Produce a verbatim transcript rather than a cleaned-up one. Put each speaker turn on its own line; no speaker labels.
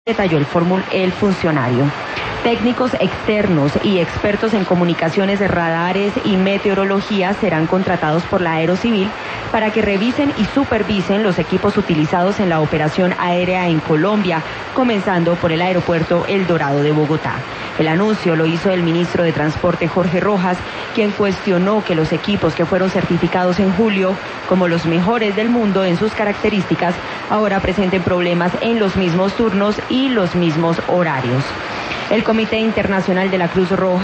detalló el, el funcionario. Técnicos externos y expertos en comunicaciones de radares y meteorología serán contratados por la Aerocivil para que revisen y supervisen los equipos utilizados en la operación aérea en Colombia, comenzando por el aeropuerto El Dorado de Bogotá. El anuncio lo hizo el ministro de Transporte Jorge Rojas, quien cuestionó que los equipos que fueron certificados en julio como los mejores del mundo en sus características ahora presenten problemas en los mismos turnos y los mismos horarios. El Comité Internacional de la Cruz Roja